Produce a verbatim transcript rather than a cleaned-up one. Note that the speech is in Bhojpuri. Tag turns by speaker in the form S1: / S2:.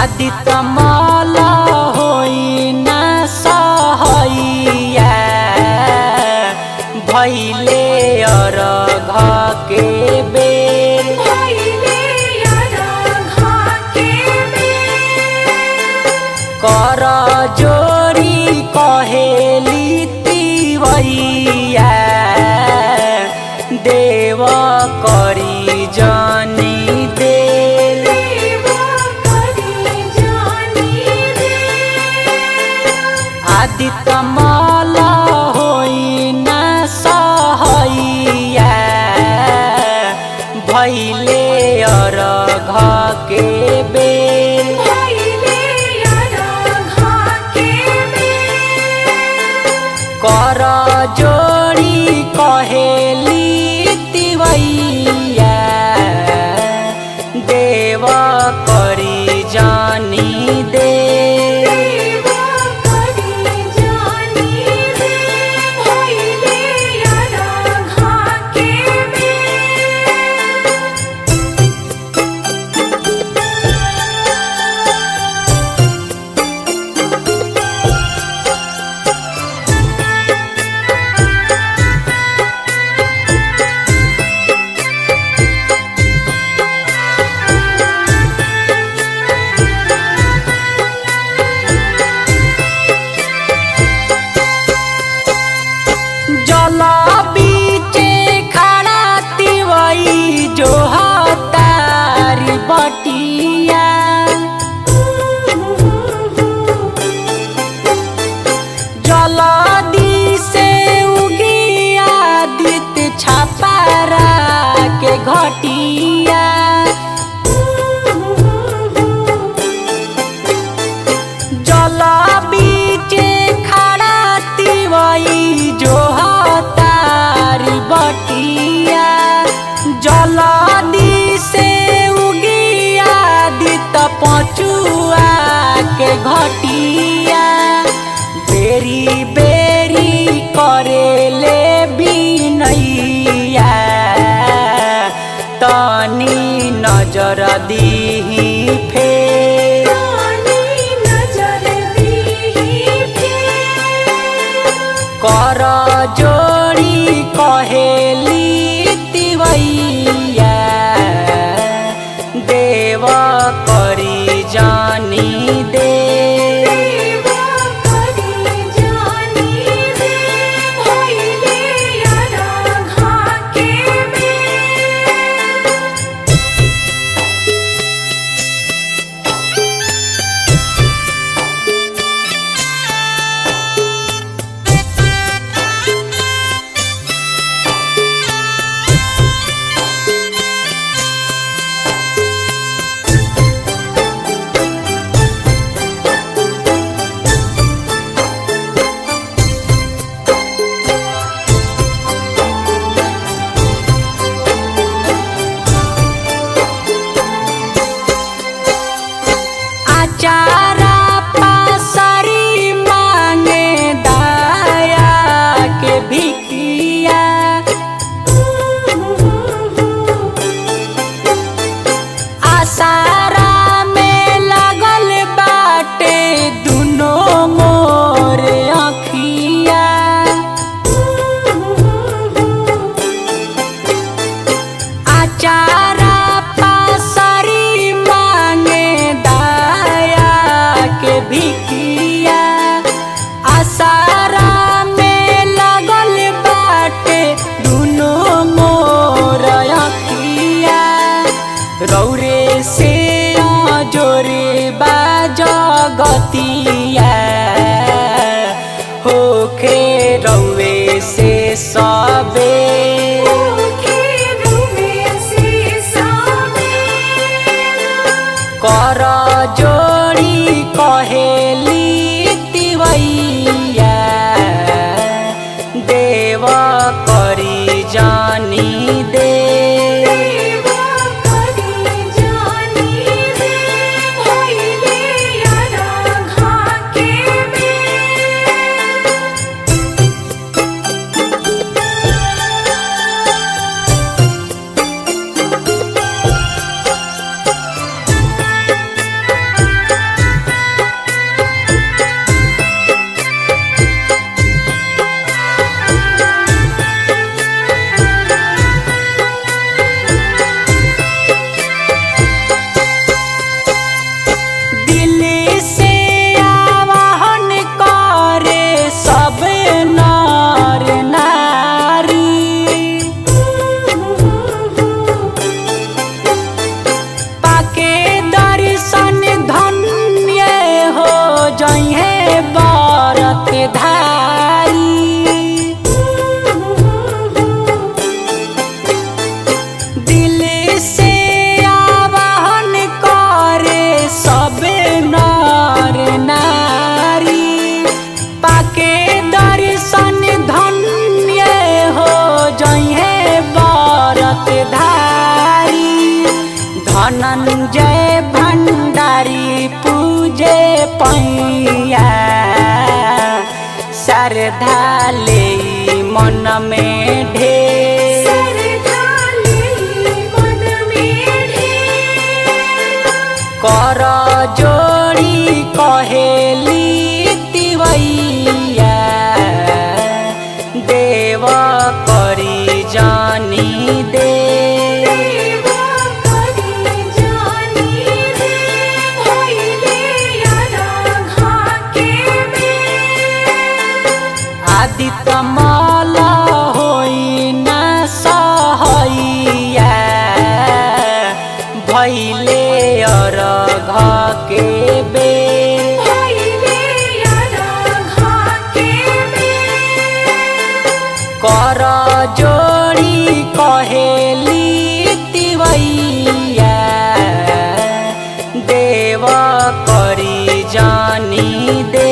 S1: आदित्य मल होई ना सहैया भैले अरघ के बेर कर जोड़ी कहेली तिवैया देव करी जानी देर आदित्य मल होई ना सहैया भैले अरघ के बेर कर जोड़ी कहेली तिवैया देव करी जानी दे जो तारी बटिया जलदी से उगिया दित छापारा के घटिया जल बीचे खड़ा तिवई जो तारी बटिया जलदी से उगिया दित पचुआ के घटिया बेरी बेरी करेले बिनैया तनी नजर दीही फेर कर जोड़ी कहेली तिवैया देव करी जानी दे चारा पासरी मांगे दाया के भिखिया आसारा में लगल बाटे दुनो मोर अखिया आचारा पासरी मांगे के भिखिया आसारा में लगल बाटे दुनो मोर अखिया रौरे से जोरे बाजगतिया होखे रौरे से सबे कर जोड़ी कहेली तिवैया देव करी जानी दे श्रद्धा ले मन में ढेर कर जोड़ी कहेली तिवैया देव करी जानी दे आदित्य मल होई न सहैया भैले अरघ के बेर कर जोड़ी कहेली तिवैया देव करी जानी दे।